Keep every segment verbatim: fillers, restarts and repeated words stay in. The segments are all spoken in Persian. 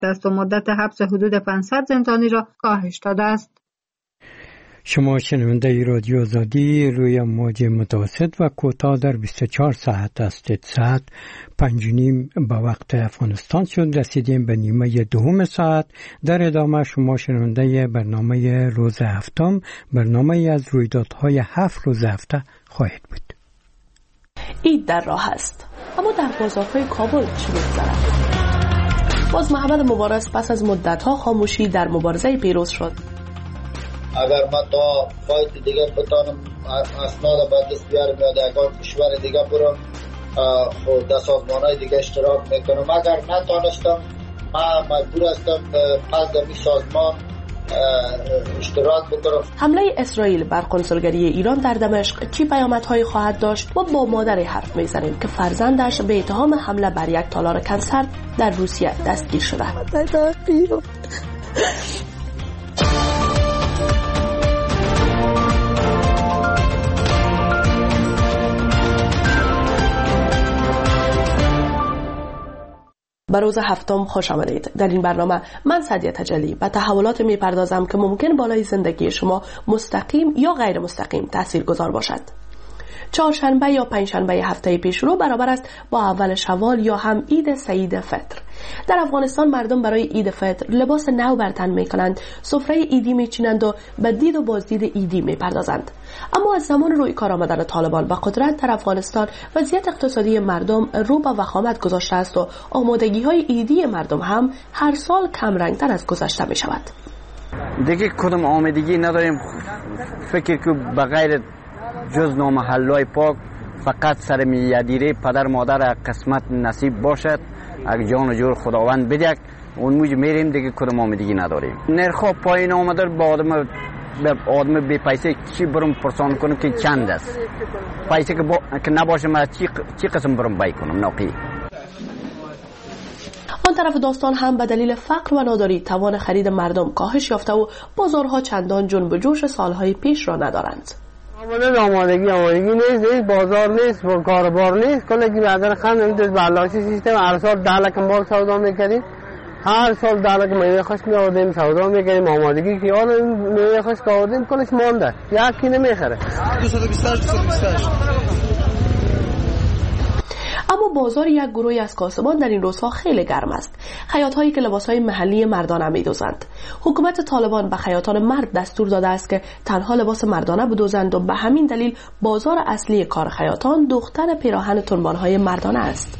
است و مدت حبس حدود پانصد زندانی را کاهش داده است. شما شنونده رادیو آزادی روی موج متوسط و کوتاه در بیست و چهار ساعت هستید. ساعت پنج و نیم به وقت افغانستان شد. رسیدیم به نیمه دوم ساعت. در ادامه شما شنونده برنامه روز هفتم، برنامه از رویدادهای هفت روز هفته خواهید بود. عید در راه است، اما در بازارهای کابل چی می‌گذرد؟ باز محمد مبارز پس از مدت‌ها خاموشی در مبارزه پیروز شد. اگر من تا فایت دیگه بتانم اسناد به دست بیارم یا در اگر کشور دیگه برم خود در سازمانهای دیگه اشتراک میکنم. اگر نتانستم من مجبور هستم پس در می سازمان اشتراک بکنم. حمله اسرائیل بر کنسولگری ایران در دمشق چی پیامدهایی خواهد داشت؟ و با مادری حرف میزنیم که فرزندش به اتهام حمله بر یک تالار کنسرت در روسیه دستگیر شده. به روز هفتم خوش آمدید. در این برنامه من سعدیه تجلی به تحولات میپردازم که ممکن بالای زندگی شما مستقیم یا غیر مستقیم تأثیر گذار باشد. چهارشنبه یا پنجشنبه هفته پیش رو برابر است با اول شوال یا هم عید سعید فطر. در افغانستان مردم برای عید فطر لباس نو بر تن میکنند، سفره عیدی میچینند و به دید و بازدید عیدی میپردازند. اما از زمان روی کار آمدن طالبان به قدرت در افغانستان وضعیت اقتصادی مردم رو به وخامت گذاشته است و آمادگی های عیدی مردم هم هر سال کم رنگتر از گذشته می شود. دیگه کدام آمادگی نداریم. فکر که بغیر جز نام حلای پاک فقط سر میادیره پدر مادر قسمت نصیب باشد، اگه جان و جور خداوند بدهد اون موج میریم. دیگه کدام آمادگی نداریم. نرخ پایین آمده با آدم به آدم بی پیسه چی برم پرسان کنم که چند است پیسه که, با... که نباشه من چی... چی قسم برم بای کنم ناقی. آن طرف داستان هم به دلیل فقر و ناداری توان خرید مردم کاهش یافته و بازارها چندان جنب و جوش سالهای پیش را ندارند. آماده آمادگی آمادگی نیست، نیست بازار نیست و کاربار نیست. کلا که بعدن خند نمیدونست برداشتی سیستم هر سال ده لک مال سودا میکردیم، هر سال ده لک میوه خشک میآوردیم سودا میکردیم. آمادگی که آن میوه خشک آوردیم کلش مانده، یکی نمیخره. دویست و بیست دویست و بیست. اما بازار یک گروهی از کاسبان در این روزها خیلی گرم است. خیاط‌هایی که لباس‌های محلی مردانه می‌دوزند. حکومت طالبان به خیاطان مرد دستور داده است که تنها لباس مردانه بدوزند و به همین دلیل بازار اصلی کار خیاطان دختر پیراهن تنبان‌های مردانه است.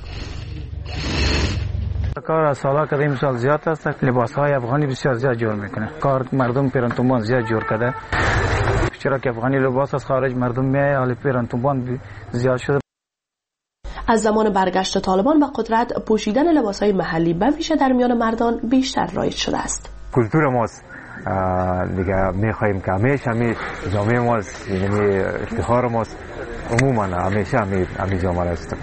کار از سالا که این سال زیاد است، لباس‌های افغانی بسیار زیاد جور میکنه. کار مردم پیراهن تنبان زیاد جور کرده. چرا که افغانی لباس از خارج مردم میاد، حالا پیراهن تنبان زیاد شده. از زمان برگشت طالبان به قدرت پوشیدن لباسهای محلی به ویژه در میان مردان بیشتر رایج شده است. کلتور ماست دیگه، میخواهیم که همیشه همی جامعه ماست، یعنی افتخار ماست، عموما همیشه همی همی جامعه است.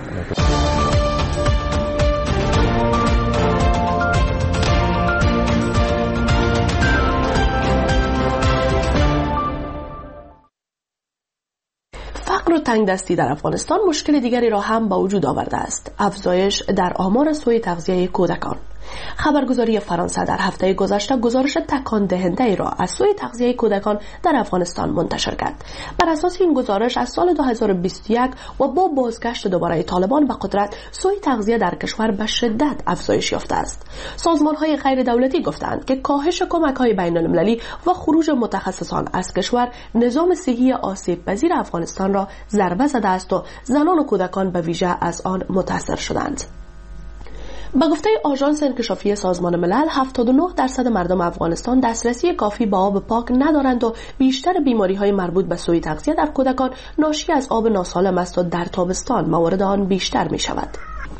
فقر و تنگ دستی در افغانستان مشکل دیگری را هم به وجود آورده است: افزایش در آمار سوء تغذیه کودکان. خبرگزاری فرانسه در هفته گذشته گزارش تکان دهنده ای را از سوء تغذیه کودکان در افغانستان منتشر کرد. بر اساس این گزارش از سال دو هزار و بیست و یک و با بازگشت دوباره طالبان به قدرت، سوء تغذیه در کشور به شدت افزایش یافته است. سازمان‌های غیر دولتی گفتند که کاهش کمک‌های بین‌المللی و خروج متخصصان از کشور نظام صحی آسیب پذیر افغانستان را ضربه زده است و زنان و کودکان به ویژه از آن متاثر شدند. به گفته آژانس انکشافی سازمان ملل، هفتاد و نه درصد مردم افغانستان دسترسی کافی به آب پاک ندارند و بیشتر بیماری‌های مربوط به سوء تغذیه در کودکان ناشی از آب ناسالم است و در تابستان موارد آن بیشتر می‌شود.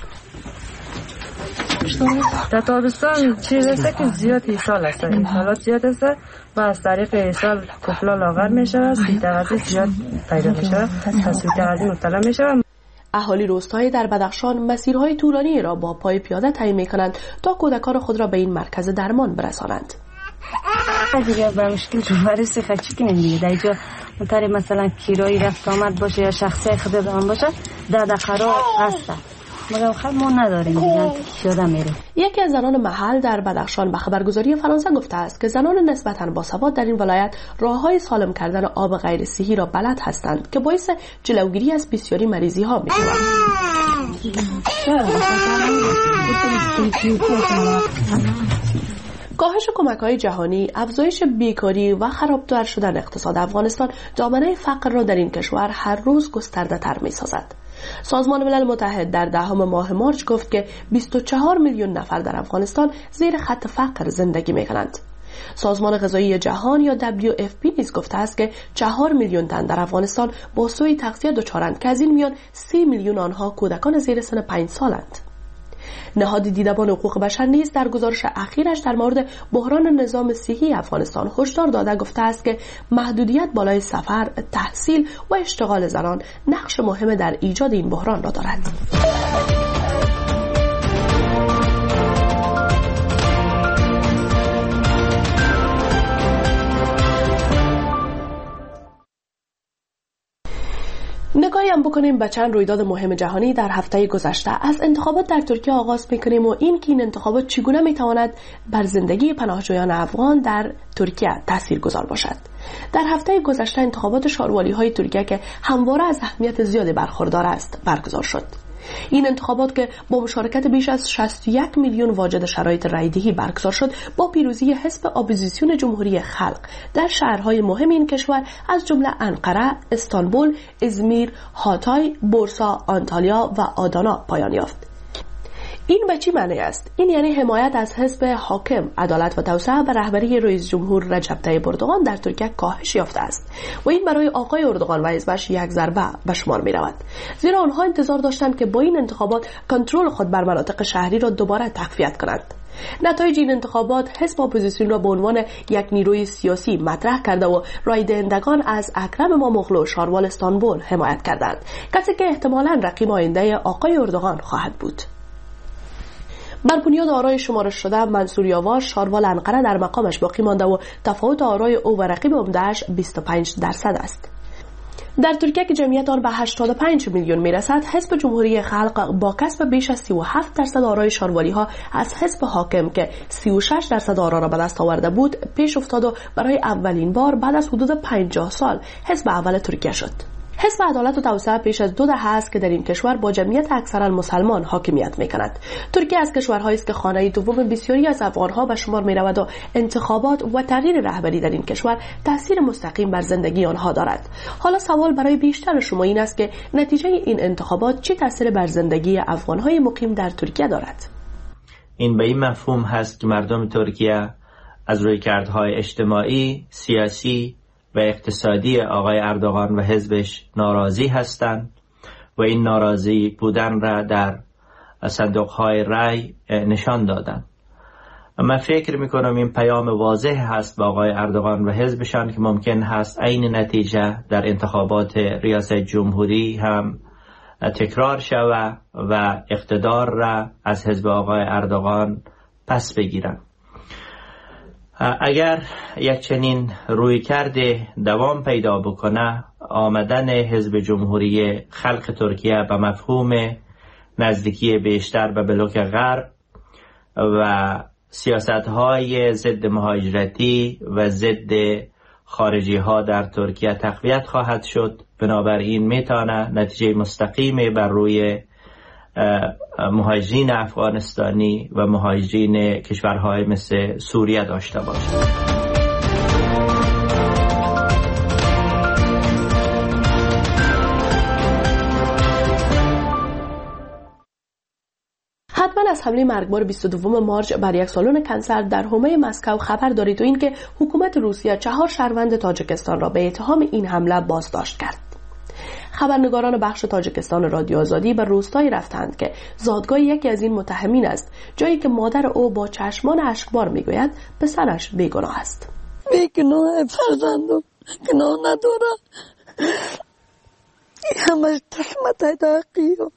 در تابستان چیزی که زیاد ایصال است، ایصالات زیاد است و از طریق ایصال کفلا لاغر می‌شود، سوء تغذیه زیاد پیدا می‌شود، از سوء تغذیه مبتلا می‌شود. اهالی روستایی در بدخشان مسیرهای طولانی را با پای پیاده طی می‌کنند تا کودکان خود را به این مرکز درمان برسانند. دیگه با مشکل جوارسی خچی کنیم دیگه. در اینجا منطقه مثلا کرایی رفت آمد باشه یا شخصی خود دارم باشه، در دقیقه هست مگر خب ما نداریم دیگه شده میره. یکی از زنان محل در بدخشان به خبرگزاری فرانسه گفته است که زنان نسبتاً باسواد در این ولایت راههای سالم کردن آب غیر صحی را بلد هستند که باعث جلوگیری از بسیاری مریضی ها می شود. کاهش کمک‌های جهانی، افزایش بیکاری و خرابتر شدن اقتصاد افغانستان دامنه فقر را در این کشور هر روز گسترده‌تر می‌سازد. سازمان ملل متحد در دهم ماه مارچ گفت که بیست و چهار میلیون نفر در افغانستان زیر خط فقر زندگی می‌کنند. سازمان غذایی جهان یا دبلیو اف پی نیز گفته است که چهار میلیون تن در افغانستان با سوء تغذیه دچارند که از این میان سی میلیون آنها کودکان زیر سن پنج سالند. نهاد دیدبان حقوق بشر نیز در گزارش اخیرش در مورد بحران نظام صحی افغانستان هشدار داده گفته است که محدودیت بالای سفر، تحصیل و اشتغال زنان نقش مهم در ایجاد این بحران را دارد. نگاهی هم بکنیم به چند رویداد مهم جهانی در هفته گذشته. از انتخابات در ترکیه آغاز میکنیم و این که این انتخابات چگونه میتواند بر زندگی پناهجویان افغان در ترکیه تاثیرگذار باشد. در هفته گذشته انتخابات شاروالی های ترکیه که همواره از اهمیت زیادی برخوردار است برگزار شد. این انتخابات که با مشارکت بیش از شصت و یک میلیون واجد شرایط رایدهی برگزار شد با پیروزی حزب اپوزیسیون جمهوری خلق در شهرهای مهم این کشور از جمله انقره، استانبول، ازمیر، هاتای، بورسا، آنتالیا و آدانا پایان یافت. این به چی معنی است؟ این یعنی حمایت از حزب حاکم عدالت و توسعه به رهبری رئیس جمهور رجب طیب اردوغان در ترکیه کاهش یافته است و این برای آقای اردوغان و حزبش یک ضربه به شمار می رود، زیرا آنها انتظار داشتند که با این انتخابات کنترل خود بر مناطق شهری را دوباره تقویت کنند. نتایج این انتخابات حزب اپوزیسیون را به عنوان یک نیروی سیاسی مطرح کرده و رای دهندگان از اکرم اماموغلو شاروال استانبول حمایت کردند، کسی که احتمالاً رقیب آینده آقای اردوغان خواهد بود. بر بنیاد آرای شمارش شده منصور یاور شاروال انقره در مقامش باقی مانده و تفاوت آرای او و رقیب عمده‌اش بیست و پنج درصد است. در ترکیه که جمعیت آن به هشتاد و پنج میلیون میرسد، حزب جمهوری خلق با کسب بیش از سی و هفت درصد آرای شاروالی ها از حزب حاکم که سی و شش درصد آرا را به دست آورده بود پیش افتاد و برای اولین بار بعد از حدود پنجاه سال حزب اول ترکیه شد. حزب عدالت و توسعه پیش از دو دهه است که در این کشور با جمعیت اکثرا مسلمان حاکمیت می‌کند. ترکیه از کشورهایی است که خانه دوم بسیاری از افغان‌ها به شمار می‌رود و انتخابات و تغییر رهبری در این کشور تأثیر مستقیم بر زندگی آنها دارد. حالا سوال برای بیشتر شما این است که نتیجه این انتخابات چه تأثیر بر زندگی افغان‌های مقیم در ترکیه دارد؟ این به این مفهوم هست که مردم ترکیه از رویکردهای اجتماعی، سیاسی و اقتصادی آقای اردوغان و حزبش ناراضی هستند و این ناراضی بودن را در صندوق‌های رای نشان دادند. من فکر می‌کنم این پیام واضح هست به آقای اردوغان و حزبشان که ممکن هست عین نتیجه در انتخابات ریاست جمهوری هم تکرار شود و اقتدار را از حزب آقای اردوغان پس بگیرند. اگر یک چنین روی کرده دوام پیدا بکنه، آمدن حزب جمهوری خلق ترکیه به مفهوم نزدیکی بیشتر به بلوک غرب و سیاست‌های ضد مهاجرتی و ضد خارجی ها در ترکیه تقویت خواهد شد. بنابراین میتونه نتیجه مستقیمی بر روی مهاجرین افغانستانی و مهاجرین کشورهای مثل سوریه داشته باشد. حتما از حمله مرگبار بیست و دو مارچ بر یک سالن کنسر در حومه مسکو خبر دارید و اینکه حکومت روسیه چهار شهروند تاجیکستان را به اتهام این حمله بازداشت کرد. خبرنگاران بخش تاجیکستان رادیو آزادی به روستایی رفتند که زادگاه یکی از این متهمین است، جایی که مادر او با چشمان اشکبار میگوید پسرش بیگناه است. بیگناه فرزندم گناه نداره، همش تهمت حقیقت.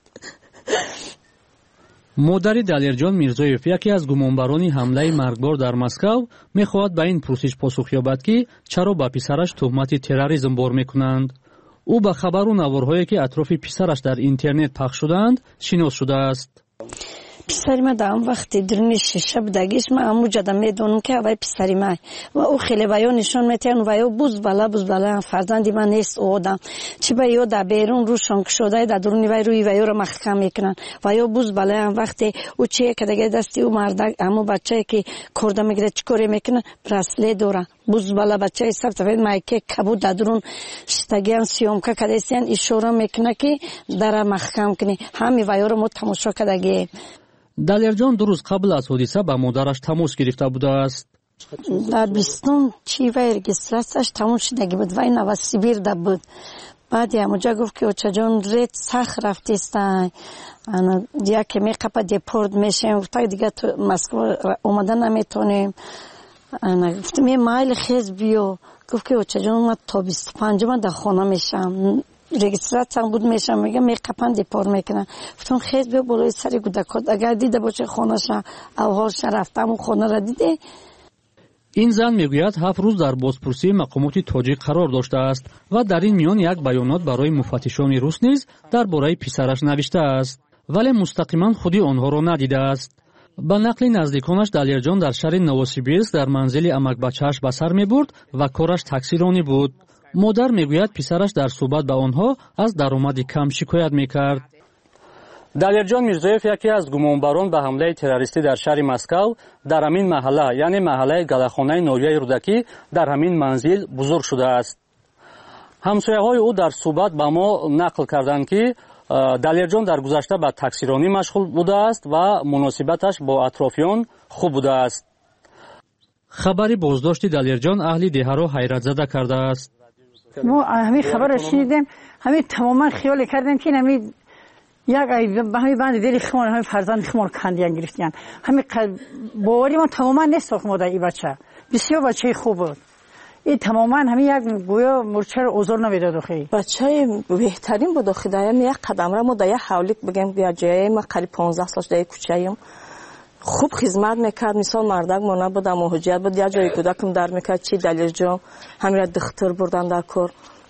مادر دلیرجان میرزایف یکی از گمانبران حمله مرگبار در مسکو میخواهد به این پرسش پاسخ یابد که چرا به پسرش تهمت تروریسم بار میکنند. او با خبر و نوارهایی که اطراف پسرش در اینترنت پخش شدند شناس شده است. پسری ما در اون وقتی درونی شیشه بودگیش ما همو جدا میدونم که اوی پسری ما و او خیلی ویو نشون میتین ویو بوز بالا بوز بالا فرزندی من نیست او آدم چی ویو در بیرون روشان شده در درونی وی روی ویو رو محکم میکنن ویو بوز بالا هم وقتی او چیه که دیگه دستی او مردک همو بچه که کرده میگیره چکوری میکنه برسله دورن بوز بالا بچه سب تفید مایکه کبود در درون شتگیان سیوم که کدیسیان اشاره میکنه که در محکم کنی همی ویو رو ما تماشا کدگی. далерҷон ду рӯз қабл аз ҳодиса ба модараш тамос гирифта будааст. дар бистум чи вай регистратсияш тамом шудагӣ буд вай новосибирда буд баъди ҳамуҷа гуфт ки очаҷон ред сахт рафтестай яке меқапа депорт мешем гуфта дига ту москва омада наметонем гуфтем е майли хез биё гуфт ки очаҷон ма то бисту панҷума дар хона мешам регистратсиям буд мешам мегам меқапан депор мекунам гуфтам хез биё болои сари гудакот агар дида боше хонаша авҳолша рафтаму хонара диде. ин зан мегӯяд ҳафт рӯз дар бозпурсии мақомоти тоҷик қарор доштааст ва дар ин миён як баёнот барои муфаттишони рус низ дар бораи писараш навиштааст вале мустақиман худи онҳоро надидааст. ба нақли наздиконаш далерҷон дар шаҳри новосибирск дар манзили амакбачааш ба сар мебурд ва кораш таксиронӣ буд. модар мегӯяд писараш дар суҳбат ба онҳо аз даромади кам шикоят мекард. далерҷон мирзоев яке аз гумонбарон ба ҳамлаи террористӣ дар шаҳри Москав дар ҳамин маҳалла яъне маҳаллаи галахонаи ноҳияи рӯдакӣ дар ҳамин манзил бузург шудааст. ҳамсояҳои ӯ дар суҳбат ба мо нақл карданд ки далерҷон дар гузашта ба таксиронӣ машғул будааст ва муносибаташ бо атрофиён хуб будааст. хабари боздошти далерҷон аҳли деҳаро ҳайратзада кардааст. мо ҳамин хабарро шунидем ҳамин тамоман хиёле кардем ки ҳамин як ҳамин банди дили химор ҳамин фарзанди химор кандиян гирифтиян ҳамин бовари мо тамоман несохт мода и бача бисёр бачаи хуб буд ин тамоман ҳамин як гӯё мурчаро озор намедод охи бачаи беҳтарин буд охи даям як қадамра мо да як ҳавлик бигем я ҷояи ма қариб понздаҳ сол шудаи кучаим хуб хизмат мекард мисол мардак мо набуда муҳоҷият буд як ҷои кӯдакам дар мекард чи далерҷон ҳамира духтур бурдан дар кор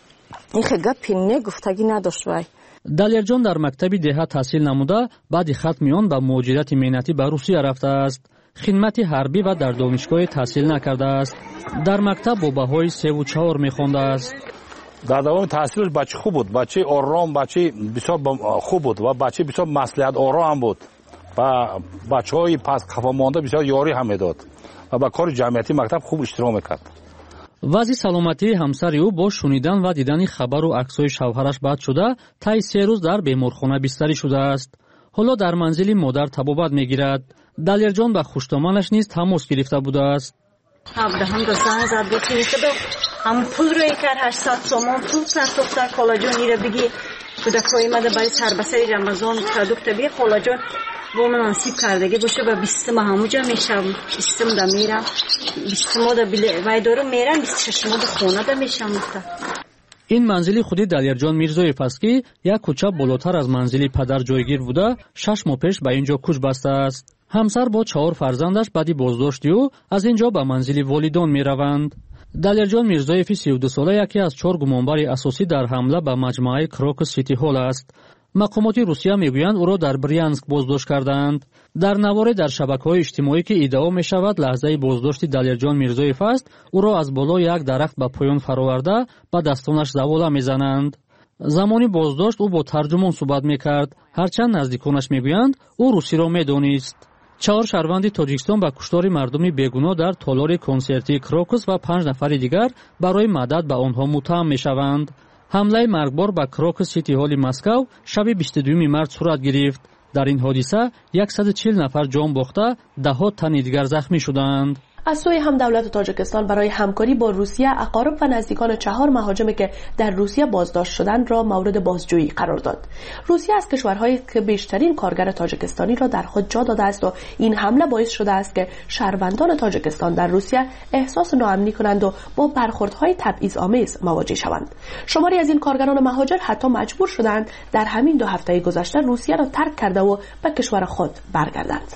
ин хе гапи негуфтагӣ надошт вай. далерҷон дар мактаби деҳа таҳсил намуда баъди хатми он ба муҳоҷирати меҳнатӣ ба русия рафтааст. хидмати ҳарбӣ ва дар донишгоҳе таҳсил накардааст. дар мактаб бо баҳои севу чаҳор мехондааст. дар давоми таҳсилаш бача хуб буд бачаи ором бачаи бисёр хуб буд ва бачаи бисёр маслиҳаторо ҳам буд ва бачаҳои пас қафамонда бисёр ёрӣ ҳам медод ва ба кори ҷамъиятии мактаб хуб иштирок мекард. вазъи саломатии ҳамсари ӯ бо шунидан ва дидани хабару аксҳои шавҳараш бад шуда таи се рӯз дар беморхона бистарӣ шудааст. ҳоло дар манзили модар табобат мегирад. далерҷон ба хуштоманаш низ тамос гирифта будааст. ҳамдаҳамда занг зад гуфти ҳамн пулрое кар ҳаштсад сомон пул сартохта холаҷон ира биги кӯдакҳои мада барои сарбасари рамазон продукта биги холаҷон бо ман насиб кардагӣ боша ба бистума ҳамуҷа мешавм бистумда мерам бистумода вайдору мерам бисту шашумода хонада мешавм гуфта. ин манзили худи далерҷон мирзоев аст ки як кӯча болотар аз манзили падар ҷойгир буда шаш моҳ пеш ба ин ҷо кӯч бастааст. ҳамсар бо чаҳор фарзандаш баъди боздошти ӯ аз ин ҷо ба манзили волидон мераванд. далерҷон мирзоеви сию ду сола яке аз чор гумонбари асосӣ дар ҳамла ба маҷмӯаи крокус сити ҳол аст. мақомоти русия мегӯянд ӯро дар брянск боздошт карданд. дар наворе дар шабакаҳои иҷтимоӣ ки иддао мешавад лаҳзаи боздошти далерҷон мирзоев аст ӯро аз боло як дарахт ба поён фароварда ба дастонаш завола мезананд. замони боздошт ӯ бо тарҷумон суҳбат мекард ҳарчанд наздиконаш мегӯянд ӯ русиро медонист. чаҳор шаҳрванди тоҷикистон ба куштори мардуми бегуноҳ дар толори консертии крокус ва панҷ нафари дигар барои мадад ба онҳо муттаҳам мешаванд. ҳамлаи маргбор ба крокус сити ҳоли Москав шаби бисту дуюми март сурат гирифт. дар ин ҳодиса яксаду чил нафар ҷон бохта даҳот тани дигар захмӣ шуданд. از سوی هم دولت تاجیکستان برای همکاری با روسیه اقارب و نزدیکان چهار مهاجمی که در روسیه بازداشت شدند را مورد بازجویی قرار داد. روسیه از کشورهایی که بیشترین کارگر تاجیکستانی را در خود جا داده است و این حمله باعث شده است که شهروندان تاجیکستان در روسیه احساس ناامنی کنند و با برخوردهای تبعیض‌آمیز مواجه شوند. شماری از این کارگران مهاجر حتی مجبور شدند در همین دو هفته گذشته روسیه را ترک کرده و به کشور خود برگردند.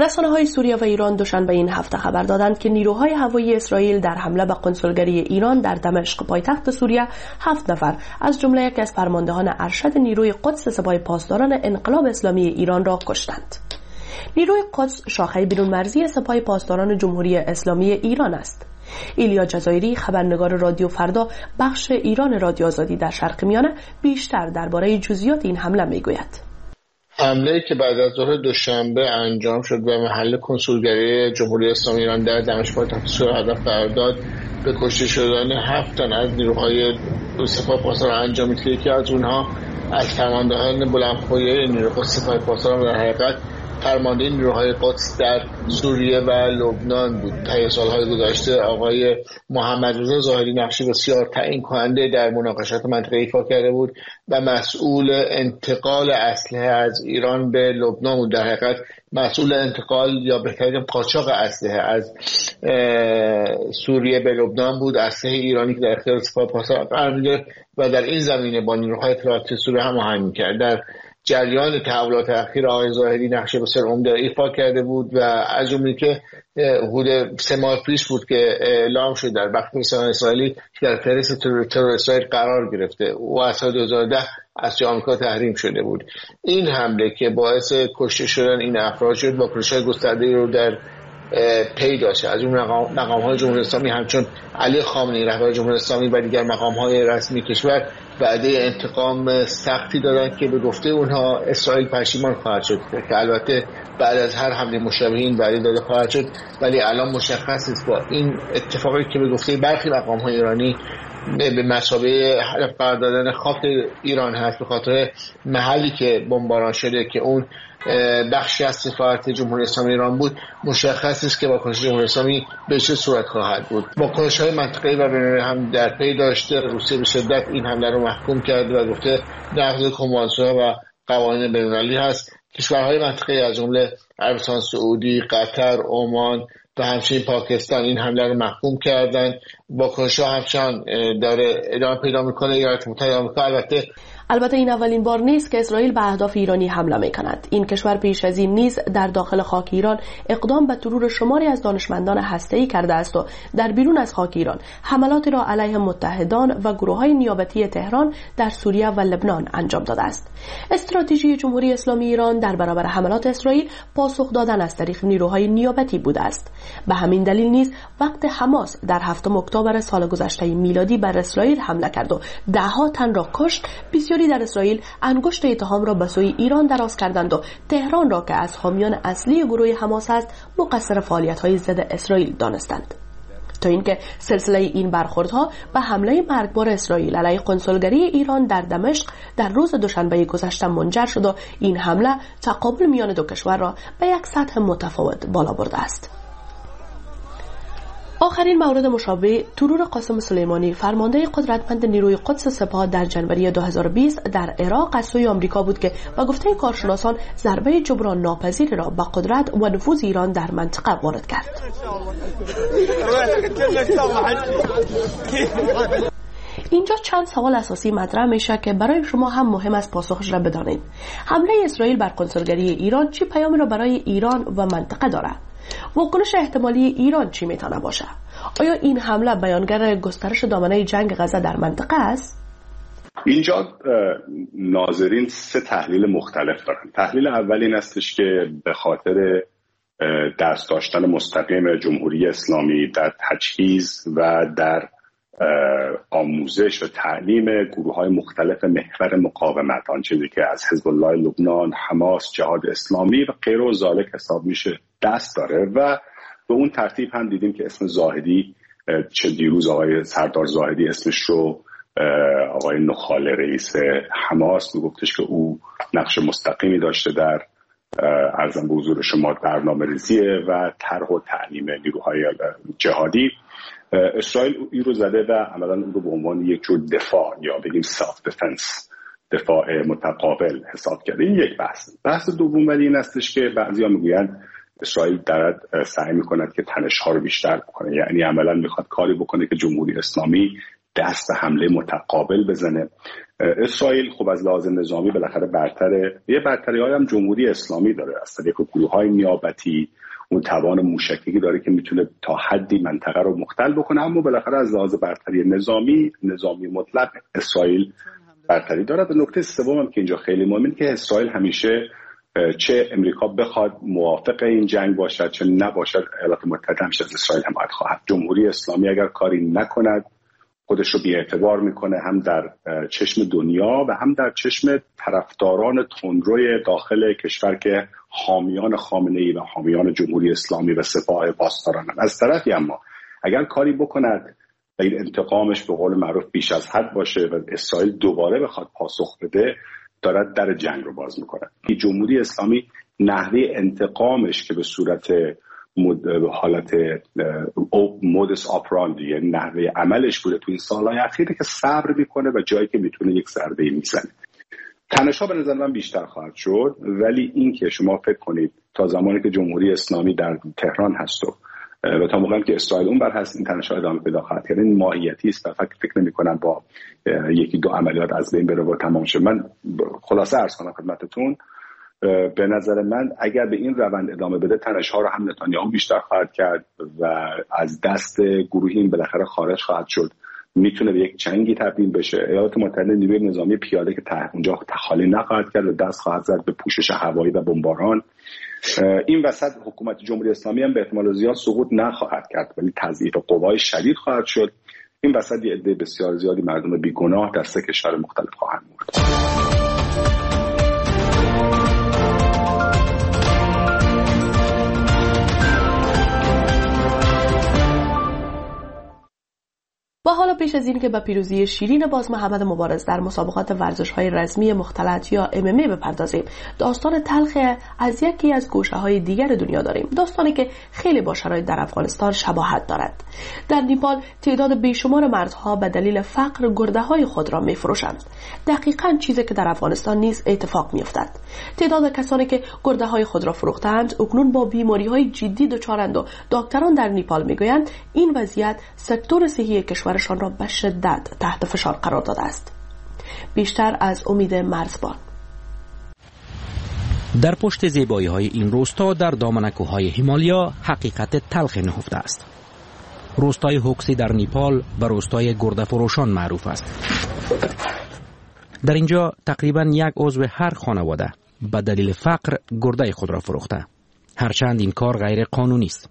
رسانه‌های سوریه و ایران دوشنبه این هفته خبر دادند که نیروهای هوایی اسرائیل در حمله به کنسولگری ایران در دمشق پایتخت سوریه هفت نفر از جمله یکی از فرماندهان ارشد نیروی قدس سپاه پاسداران انقلاب اسلامی ایران را کشتند. نیروی قدس شاخه بیرونمرزی سپاه پاسداران جمهوری اسلامی ایران است. ایلیا جزایری، خبرنگار رادیو فردا بخش ایران رادیو آزادی در شرق میانه، بیشتر درباره جزئیات این حمله میگوید. حمله‌ای که بعد از ظهر دوشنبه انجام شد و محل کنسولگری جمهوری اسلامی ایران در دمشق پایتخت سوریه هدف قرار داد، به کشته شدن هفت تن از نیروهای سپاه پاسداران انجامید که یکی از اونها از فرماندهان بلندپایه نیروی قدس سپاه پاسداران در حقیقت فرمانده نیروهای قدس در سوریه و لبنان بود. طی سالهای گذشته آقای محمد رضا ظاهری نقشی بسیار تعیین کننده در مناقشات منطقه‌ای ایفا کرده بود و مسئول انتقال اسلحه از ایران به لبنان بود. در حقیقت مسئول انتقال یا بهترین قاچاق اسلحه از سوریه به لبنان بود. اسلحه ایرانی که در اختیار سپاه پاسداران قرار می‌گرفت و در این زمینه با نیروهای اطلاعاتی سوریه هماهنگ می‌کرد. در جریان تحولات اخیر آقای ظاهری نقش بسیار عمده ایفا کرده بود و از جمله که حدود سه ماه پیش بود که اعلام شد در بخش رسانه‌های اسرائیلی که در فهرست ترور اسرائیل قرار گرفته و از سال دو هزار و ده از آمریکا تحریم شده بود. این حمله که باعث کشته شدن این افراد شد با واکنش‌های گسترده‌ای رو در پی داشته. از اون مقام های جمهوری اسلامی همچون علی خامنه‌ای رهبر جمهوری اسلامی و دیگر مقام های رسمی کشور وعده انتقام سختی دادند که به گفته اونها اسرائیل پشیمان خواهد شد، که البته بعد از هر حمله مشابه این وعده داده خواهد شد، ولی الان مشخص است با این اتفاقی که به گفته برخی مقام های ایرانی به مثابه هدف قرار دادن خاک ایران هست، به خاطر محلی که بمباران شده که اون بخشی از سفارت جمهوری اسلامی ایران بود، مشخص است که واکنش جمهوری اسلامی به چه صورت خواهد بود. واکنش‌های منطقه‌ای و بین‌المللی هم در پی داشته. روسیه به شدت این حمله رو محکوم کرده و گفته نقض کنوانسیون‌ها و قوانین بین‌المللی هست. کشورهای منطقه‌ای از جمله عربستان سعودی، قطر، عمان و همچنین پاکستان این حمله رو محکوم کردن. واکنش‌ها همچنان داره ادامه پیدا می‌کنه. ایالات متحده آمریکا البته البته این اولین بار نیست که اسرائیل به اهداف ایرانی حمله می‌کند. این کشور پیش از این نیز در داخل خاک ایران اقدام به ترور شماری از دانشمندان هسته‌ای کرده است و در بیرون از خاک ایران حملاتی را علیه متحدان و گروه‌های نیابتی تهران در سوریه و لبنان انجام داده است. استراتژی جمهوری اسلامی ایران در برابر حملات اسرائیل پاسخ دادن از طریق نیروهای نیابتی بوده است. به همین دلیل نیز وقت حماس در هفتم اکتبر سال گذشته میلادی بر اسرائیل حمله کرد و ده‌ها تن را کشت، بسیاری در اسرائیل انگشت اتهام را به سوی ایران دراز کردند و تهران را که از حامیان اصلی گروه حماس است مقصر فعالیت‌های ضد اسرائیل دانستند. تا اینکه سلسله این برخوردها به حمله مرگبار اسرائیل علیه کنسولگری ایران در دمشق در روز دوشنبه گذشته منجر شد و این حمله تقابل میان دو کشور را به یک سطح متفاوت بالا برده است. آخرین مورد مشابه ترور قاسم سلیمانی، فرمانده قدرتمند نیروی قدس سپاه در جنوری دو هزار و بیست در عراق از سوی آمریکا بود که با گفته کارشناسان ضربه جبران ناپذیر را به قدرت و نفوذ ایران در منطقه وارد کرد. اینجا چند سوال اساسی مطرح میشه که برای شما هم مهم است پاسخش را بدانید. حمله اسرائیل بر کنسولگری ایران چه پیامی را برای ایران و منطقه دارد؟ واکنش احتمالی ایران چی میتونه باشه؟ آیا این حمله بیانگر گسترش دامنه جنگ غزه در منطقه است؟ اینجا ناظرین سه تحلیل مختلف دارن. تحلیل اول این استش که به خاطر دست داشتن مستقیم جمهوری اسلامی در تجهیز و در آموزش و تعلیم گروه‌های مختلف محور مقاومت، آن چیزی که از حزب الله لبنان، حماس، جهاد اسلامی و غیر و ذالک حساب میشه دست داره و به اون ترتیب هم دیدیم که اسم زاهدی، چه دیروز آقای سردار زاهدی اسمش رو آقای نخاله رئیس حماس میگفتش که او نقش مستقیمی داشته در عرضم به حضور شما برنامه‌ریزی و طرح و تعلیم نیروهای جهادی. اسرائیل این رو زده و عملاً اون رو به عنوان یک جور دفاع یا بگیم سلف دفنس، دفاع متقابل حساب کرده. این یک بحث. بحث دوم ولی این استش که بعضیا میگویند اسرائیل دارد سعی میکند که تنش‌ها رو بیشتر بکنه، یعنی عملاً میخواد کاری بکنه که جمهوری اسلامی دست به حمله متقابل بزنه. اسرائیل خب از لحاظ نظامی بالاخره برتره، یه برتری‌های هم جمهوری اسلامی داره، از طریق گروه‌های نیابتی اون توان موشکی داره که میتونه تا حدی منطقه رو مختل بکنه، اما بالاخره از لحاظ برتری نظامی نظامی مطلق اسرائیل برتری داره. به نکته سوم هم که اینجا خیلی مهمه که اسرائیل همیشه چه امریکا بخواد موافق این جنگ باشد چه نباشد، ایالات متحده همیشه از اسرائیل حمایت خواهد. جمهوری اسلامی اگر کاری نکند خودش رو بی‌اعتبار میکنه، هم در چشم دنیا و هم در چشم طرفداران تندروی داخل کشور که حامیان خامنه‌ای و حامیان جمهوری اسلامی و سپاه پاسدارانند. از طرفی اما اگر کاری بکند و این انتقامش به قول معروف بیش از حد باشه و اسرائیل دوباره بخواد پاسخ بده، دارد در جنگ رو باز میکنه. این جمهوری اسلامی نحوه انتقامش که به صورت مد... حالت مودس آپراندی، یعنی نحوه عملش بوده تو این سالهای اخیره که صبر میکنه و جایی که میتونه یک ضربه میزنه. تنش‌ها به نظر من بیشتر خواهد شد، ولی این که شما فکر کنید تا زمانی که جمهوری اسلامی در تهران هست و و تا موقعی که اسرائیل اون بر هست این تنش‌ها ادامه پیدا خواهد کرد. این ماهیتی است و فکر فکر نمی‌کنم با یکی دو عملیات از بین بره و تمام شه. من خلاصه عرض کنم خدمتتون، به نظر من اگر به این روند ادامه بده تنش‌ها رو هم نتانیاهو بیشتر خواهد کرد و از دست گروهی بالاخره خارج خواهد شد، میتونه به یک جنگی تبدیل بشه. ایالات متحده نیروی نظامی پیاده که اونجا تخالی نخواهد کرد و دست خواهد زد به پوشش هوایی و بمباران. این وسط حکومت جمهوری اسلامی هم به احتمال زیاد سقوط نخواهد کرد، ولی تضعیف قوای شدید خواهد شد. این وسط یه عده بسیار زیادی مردم بیگناه در سه کشور مختلف خواهند مرد. و حالا پیش از این که به پیروزی شیرین باز محمد مبارز در مسابقات ورزش‌های رزمی مختلط یا ام ام ای بپردازیم، داستان تلخ از یکی از گوشه‌های دیگر دنیا داریم، داستانی که خیلی با شرایط در افغانستان شباهت دارد. در نیپال تعداد بیشمار مردها به دلیل فقر گرده‌های خود را می‌فروشند. دقیقاً چیزی که در افغانستان نیز اتفاق می‌افتد. تعداد کسانی که گرده‌های خود را فروختند اکنون با بیماری‌های جدی دچارند و دکتران در نیپال می‌گویند این وضعیت سکتور صحی کشور شان را به شدت تحت فشار قرار داده است. بیشتر از امید مرزبان. در پشت زیبایی های این روستا در دامن کوههای هیمالیا حقیقت تلخ نهفته است. روستای هوکسی در نیپال و روستای گرده فروشان معروف است. در اینجا تقریبا یک عضو هر خانواده به دلیل فقر گرده خود را فروخته، هرچند این کار غیر قانونی است.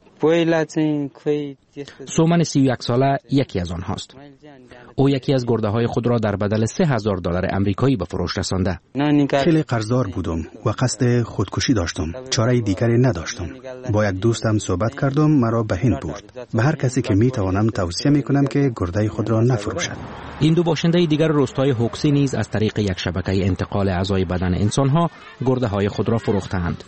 سومن سی و یک ساله یکی از آنهاست. او یکی از گرده های خود را در بدل سه هزار دلار امریکایی به فروش رسانده. خیلی قرضدار بودم و قصد خودکشی داشتم. چاره دیگری نداشتم. با یک دوستم صحبت کردم، مرا به هند برد. به هر کسی که می توانم توصیه می کنم که گرده خود را نفروشد. این دو باشنده دیگر روستای هوکسی نیز از طریق یک شبکه انتقال اعضای بدن انسانها گرده های خود را فروختند.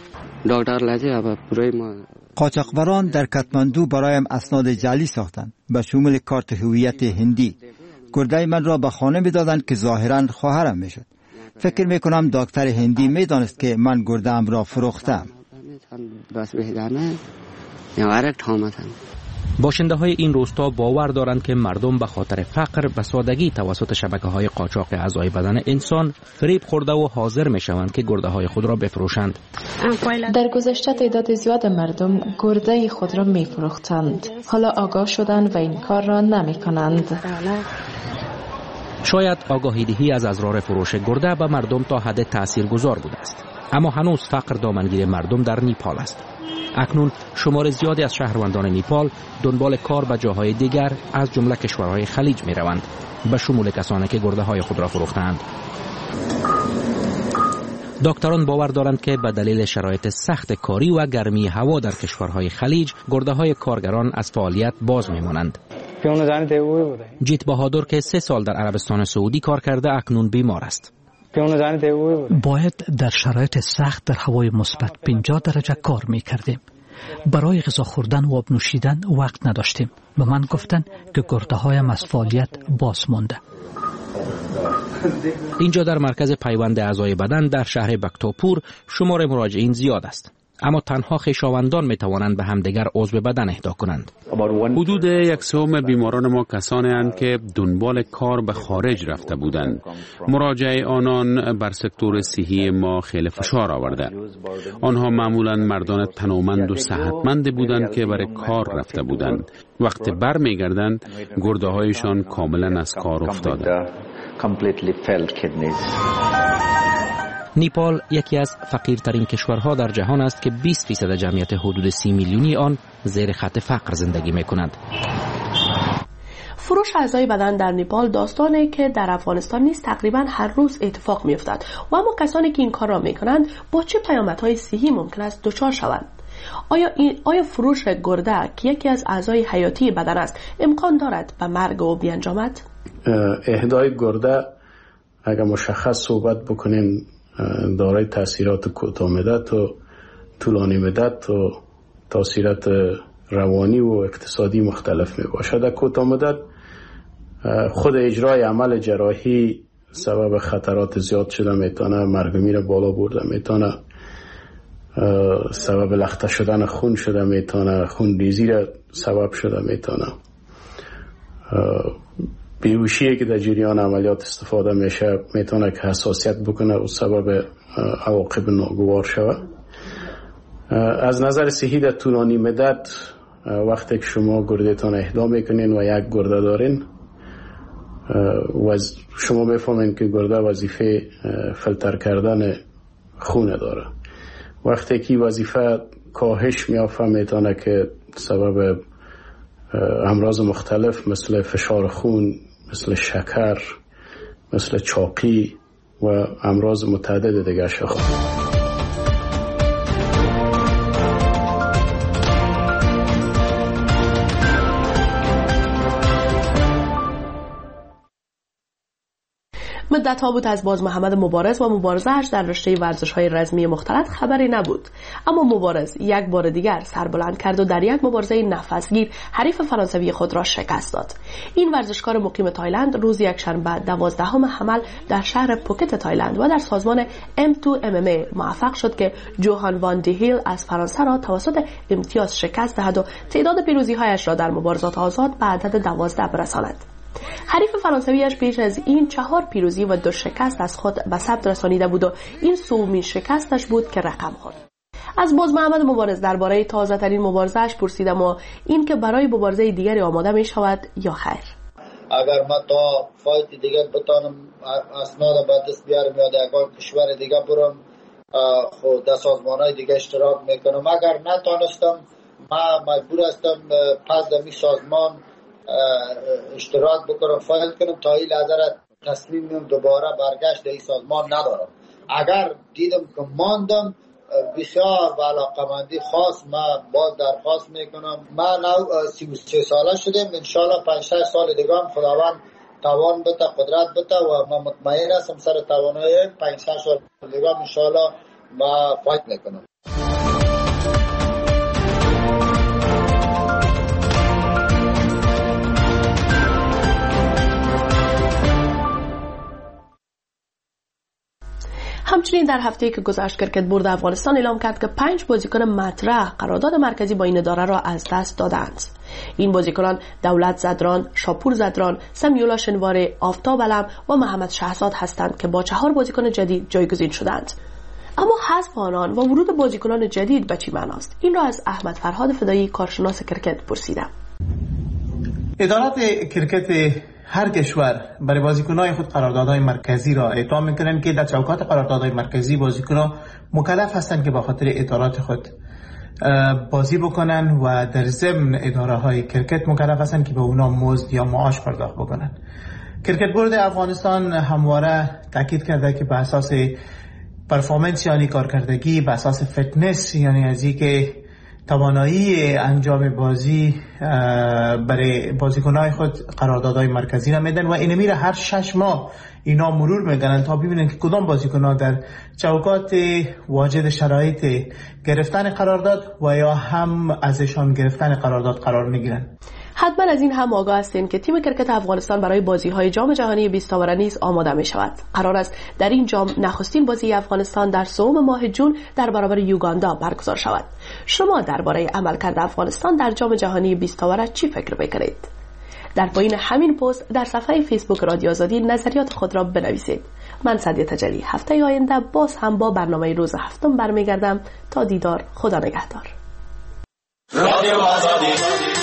قاچاقبران در کاتماندو برایم اسناد جعلی ساختند به شمول کارت هویت هندی. گرده من را به خانه می‌دادند که ظاهراً خواهرم میشد. فکر می‌کنم دکتر هندی می‌دانست که من گرده‌ام را فروختم. باشنده های این روستا باور دارند که مردم به خاطر فقر به سادگی توسط شبکه های قاچاق اعضای بدن انسان فریب خورده و حاضر می شوند که گرده های خود را بفروشند. در گذشته تعداد زیاد مردم گرده خود را می فروختند. حالا آگاه شدند و این کار را نمی کنند. شاید آگاهی دهی از اضرار فروش گرده به مردم تا حد تأثیر گذار بوده است، اما هنوز فقر دامنگیر مردم در نیپال است. اکنون شمار زیادی از شهروندان نیپال دنبال کار به جاهای دیگر از جمله کشورهای خلیج می روند، به شمول کسانی که گرده های خود را فروختند. دکتران باور دارند که به دلیل شرایط سخت کاری و گرمی هوا در کشورهای خلیج گرده های کارگران از فعالیت باز می مانند. جیت بهادر که سه سال در عربستان سعودی کار کرده اکنون بیمار است. باید در شرایط سخت در هوای مثبت پنجاه درجه کار می کردیم. برای غذا خوردن و آب نوشیدن وقت نداشتیم. به من گفتن که گرده هایم از فعالیت باز مانده. اینجا در مرکز پیوند اعضای بدن در شهر بکتاپور شمار مراجعین زیاد است، اما تنها خویشاوندان می توانند به همدیگر عضو بدن اهدا کنند. حدود یک سوم بیماران ما کسانی اند که دنبال کار به خارج رفته بودند. مراجعه آنان بر سکتور صحی ما خیلی فشار آورده. آنها معمولا مردان تنومند و صحتمند بودند که برای کار رفته بودند. وقتی بر می گردند گرده هایشان کاملا از کار افتاده. نیپال یکی از فقیرترین کشورها در جهان است که بیست فیصد جمعیت حدود سی میلیونی آن زیر خط فقر زندگی می کنند. فروش اعضای بدن در نیپال داستانی که در افغانستان نیز تقریبا هر روز اتفاق می افتد و اما کسانی که این کار را می کنند با چه پیامدهای صحی ممکن است دچار شوند؟ آیا این آیا فروش گرده که یکی از اعضای حیاتی بدن است امکان دارد به مرگ او بیانجامد؟ اهدای گرده اگر مشخص صحبت بکنیم دارای تاثیرات کوتاه مدت و طولانی مدت و تاثیرات روانی و اقتصادی مختلف می باشد. در کوتاه مدت خود اجرای عمل جراحی سبب خطرات زیاد شده میتونه، مرگ میر بالا برده میتونه، سبب لخته شدن خون شده میتونه، خون ریزی را سبب شده میتونه، بیهوشی که در جریان عملیات استفاده میشه میتونه که حساسیت بکنه و سبب عواقب ناگوار شود. از نظر صحی در طولانی مدت وقتی که شما گردهتان اهدا میکنین و یک گرده دارین و شما بفهمین که گرده وظیفه فیلتر کردن خون داره، وقتی که وظیفه کاهش میافته میتونه که سبب امراض مختلف مثل فشار خون، مثل شکر، مثل چاقی و امراض متعدد دیگه شود. مدت ها بود از باز محمد مبارز و مبارزه‌اش در رشته ورزش‌های رزمی مختلط خبری نبود، اما مبارز یک بار دیگر سر بلند کرد و در یک مبارزه نفسگیر حریف فرانسوی خود را شکست داد. این ورزشکار مقیم تایلند روز یکشنبه دوازدهم حمل در شهر پوکت تایلند و در سازمان ام تو ام ام ای موفق شد که جوهان وان دی هیل از فرانسه را توسط امتیاز شکست دهد و تعداد پیروزی‌هایش را در مبارزات آزاد به عدد دوازده برساند. حریف فرانسویش پیش از این چهار پیروزی و دو شکست از خود به ثبت رسانیده بود و این سومین شکستش بود که رقم خورد. از باز محمد مبارز درباره تازه ترین مبارزه‌اش پرسیدم و این که برای مبارزه دیگری آماده می شود یا خیر. اگر ما تا فایت دیگه بتانم اسناد به دست بیارم یا در کشور دیگه برم خود در سازمان‌های دیگه اشتراک میکنم، اگر نتانستم ما مجبور هستم پس در می سازمان اشتراک بکنم، فایل کنم. تا این لحظه تصمیم دوباره برگشت در این سازمان ندارم. اگر دیدم که ماندم بسیار با علاقمندی خاص ما باز درخواست میکنم. ما نو سی و سه ساله شدیم، انشالله پنج شش سال دیگه هم خداوند توان بده، قدرت بده و ما مطمئن هستم سر توانایی پنج شش سال دیگه هم انشالله ما فایت میکنم. همچنین در هفته‌ای که گذشت کرکت بورد افغانستان اعلام کرد که پنج بازیکن مطرح قرارداد مرکزی با این اداره را از دست دادند. این بازیکنان دولت زدران، شاپور زدران، سمیولا شنواره، آفتاب علم و محمد شهزاد هستند که با چهار بازیکن جدید جایگزین شدند. اما حذف آنان و ورود بازیکنان جدید به چه معناست؟ این را از احمد فرهاد فدایی کارشناس کرکت پرسیدم. ادارات کرکت هر کشور برای بازیکنان خود قراردادهای مرکزی را اعطا میکنند که در چوکات قراردادهای مرکزی بازیکنان مکلف هستند که با خاطر اطلاعات خود بازی بکنن و در ضمن اداره های کرکت مکلف هستند که به اونا مزد یا معاش پرداخت بکنن. کرکت بورد افغانستان همواره تاکید کرده که به اساس پرفورمنس یعنی کارکردگی، به اساس فیتنس یعنی از اینکه توانایی انجام بازی برای بازیکن‌های خود قراردادهای مرکزی را میدن و این میره هر شش ماه اینا مرور میکنن تا ببینن که کدام بازیکن‌ها در چوکات واجد شرایط گرفتن قرارداد و یا هم ازشان گرفتن قرارداد قرار میگیرن. حتما از این هم آگاه هستین که تیم کرکت افغانستان برای بازی‌های جام جهانی بیست آوره نیز آماده می شود. قرار است در این جام نخستین بازی افغانستان در سوم ماه جون در برابر یوگاندا برگزار شود. شما درباره عملکرد افغانستان در جام جهانی بیست آوره چی فکر می‌کنید؟ در پایین همین پست در صفحه فیسبوک رادیو آزادی نظریات خود را بنویسید. من سعدیه تجلی هفته آینده باز هم با برنامه روز هفتم برمیگردم. تا دیدار، خدا نگهدار. رادیو آزادی